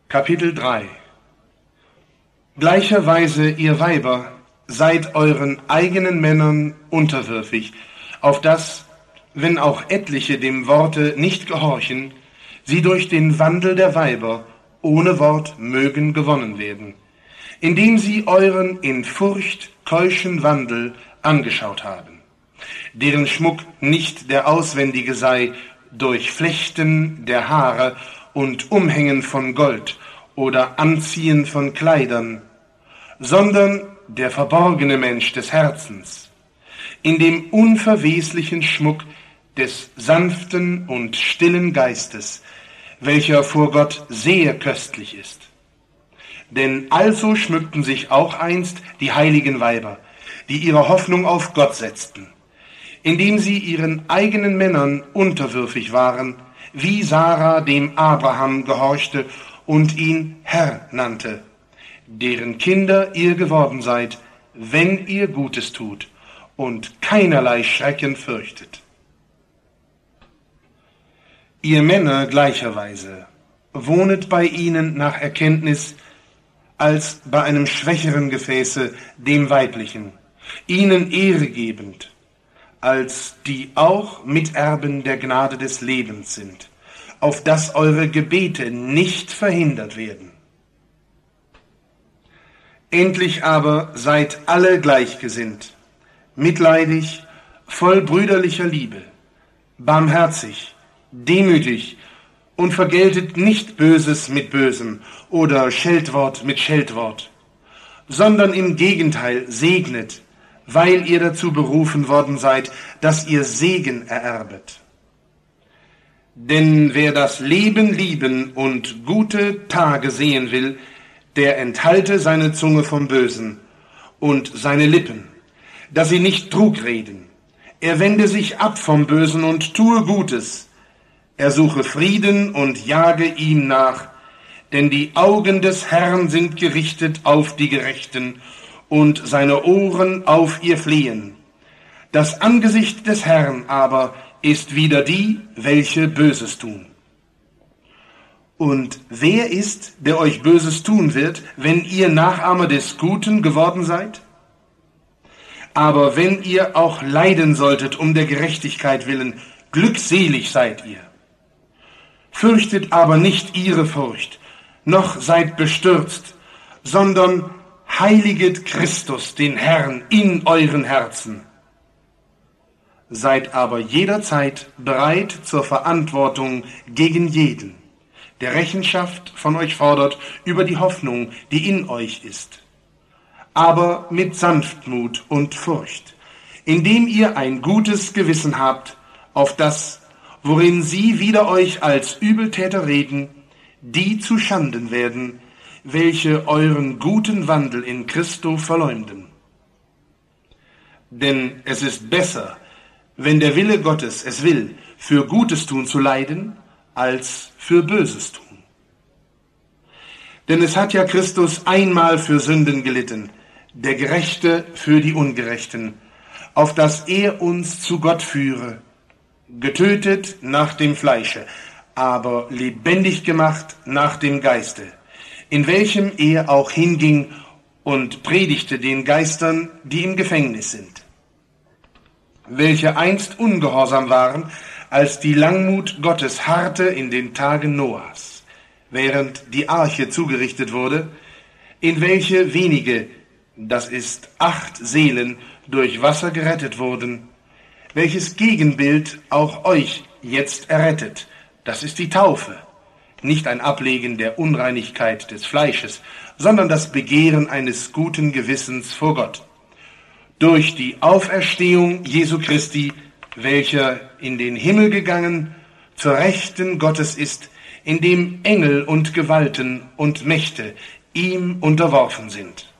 Kapitel 3. Gleicherweise, ihr Weiber, seid euren eigenen Männern unterwürfig, auf dass, wenn auch etliche dem Worte nicht gehorchen, sie durch den Wandel der Weiber ohne Wort mögen gewonnen werden, indem sie euren in Furcht keuschen Wandel angeschaut haben, deren Schmuck nicht der auswendige sei durch Flechten der Haare und Umhängen von Gold oder Anziehen von Kleidern, sondern der verborgene Mensch des Herzens, in dem unverweslichen Schmuck des sanften und stillen Geistes, welcher vor Gott sehr köstlich ist. Denn also schmückten sich auch einst die heiligen Weiber, die ihre Hoffnung auf Gott setzten, indem sie ihren eigenen Männern unterwürfig waren, wie Sarah dem Abraham gehorchte und ihn Herr nannte, deren Kinder ihr geworden seid, wenn ihr Gutes tut und keinerlei Schrecken fürchtet. Ihr Männer gleicherweise wohnet bei ihnen nach Erkenntnis als bei einem schwächeren Gefäße, dem weiblichen, ihnen Ehre gebend, als die auch Miterben der Gnade des Lebens sind, auf dass eure Gebete nicht verhindert werden. Endlich aber seid alle gleichgesinnt, mitleidig, voll brüderlicher Liebe, barmherzig, demütig und vergeltet nicht Böses mit Bösem oder Scheltwort mit Scheltwort, sondern im Gegenteil segnet, weil ihr dazu berufen worden seid, dass ihr Segen ererbet. Denn wer das Leben lieben und gute Tage sehen will, der enthalte seine Zunge vom Bösen und seine Lippen, dass sie nicht Trug reden. Er wende sich ab vom Bösen und tue Gutes. Er suche Frieden und jage ihm nach, denn die Augen des Herrn sind gerichtet auf die Gerechten und seine Ohren auf ihr Flehen. Das Angesicht des Herrn aber ist wider die, welche Böses tun. Und wer ist, der euch Böses tun wird, wenn ihr Nachahmer des Guten geworden seid? Aber wenn ihr auch leiden solltet um der Gerechtigkeit willen, glückselig seid ihr. Fürchtet aber nicht ihre Furcht, noch seid bestürzt, sondern heiliget Christus, den Herrn, in euren Herzen. Seid aber jederzeit bereit zur Verantwortung gegen jeden, der Rechenschaft von euch fordert über die Hoffnung, die in euch ist. Aber mit Sanftmut und Furcht, indem ihr ein gutes Gewissen habt, auf das, worin sie wider euch als Übeltäter reden, die zu Schanden werden, welche euren guten Wandel in Christo verleumden. Denn es ist besser, wenn der Wille Gottes es will, für Gutes tun zu leiden, als für Böses tun. Denn es hat ja Christus einmal für Sünden gelitten, der Gerechte für die Ungerechten, auf dass er uns zu Gott führe, getötet nach dem Fleische, aber lebendig gemacht nach dem Geiste, in welchem er auch hinging und predigte den Geistern, die im Gefängnis sind, welche einst ungehorsam waren, als die Langmut Gottes harrte in den Tagen Noahs, während die Arche zugerichtet wurde, in welche wenige, das ist 8 Seelen, durch Wasser gerettet wurden, welches Gegenbild auch euch jetzt errettet, das ist die Taufe, nicht ein Ablegen der Unreinigkeit des Fleisches, sondern das Begehren eines guten Gewissens vor Gott, durch die Auferstehung Jesu Christi, welcher in den Himmel gegangen, zur Rechten Gottes ist, in dem Engel und Gewalten und Mächte ihm unterworfen sind.